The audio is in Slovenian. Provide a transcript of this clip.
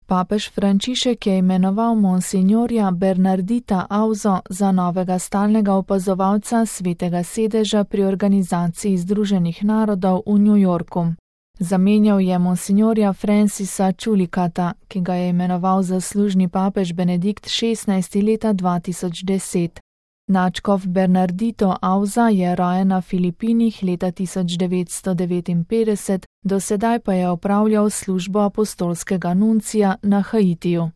Papež Frančišek je imenoval monsignorja Bernardita Auzo za novega stalnega opazovalca Svetega sedeža pri Organizaciji Združenih narodov v New Yorku. Zamenjal je monsignorja Francisa Chulikata, ki ga je imenoval zaslužni papež Benedikt XVI leta 2010. Nadškof Bernardito Auza je rojen na Filipinih leta 1959, do sedaj pa je opravljal službo apostolskega nuncija na Haitiju.